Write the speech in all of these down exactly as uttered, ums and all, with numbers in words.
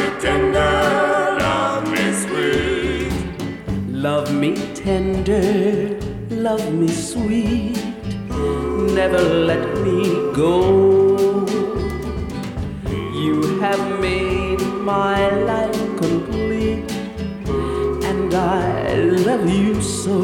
me tender, love me sweet. Love me tender, love me sweet. Never let me go. You have made my life complete, and I love you so.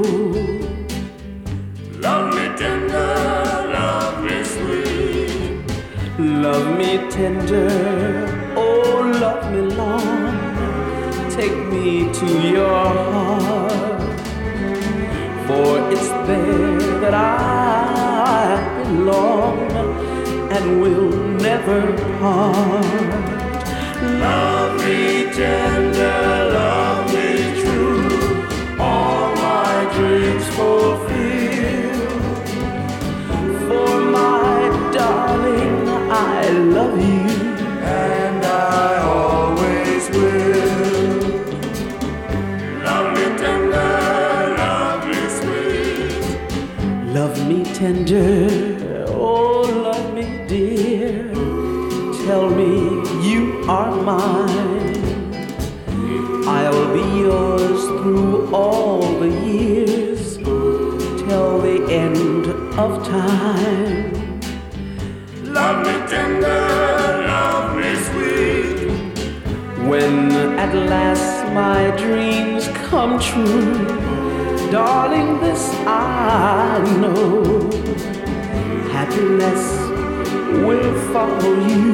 Love me tender, love me sweet. Love me tender, oh love me long. Take me to your heart, for it's there that I belong and will never part. Love me tender, love me true, all my dreams fulfill. For my darling, I love you, and I always will. Love me tender, love me sweet. love me tender, oh love me dear. Tell me you are mine. I'll be yours through all the years, till the end of time. Love me tender, love me sweet. When at last my dreams come true, darling, this I know, happiness will follow you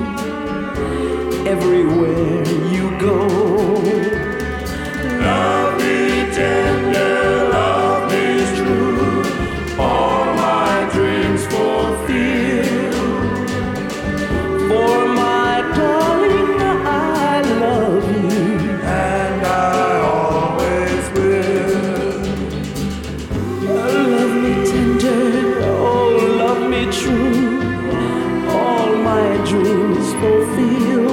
everywhere you go. Love me tender, love me true, all my dreams fulfill. For my darling, I love you, and I always will. love me tender, oh love me true, all my dreams fulfill.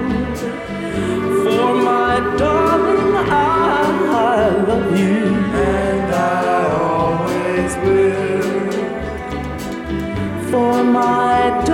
For my darling, I love you, And I always will. for my darling.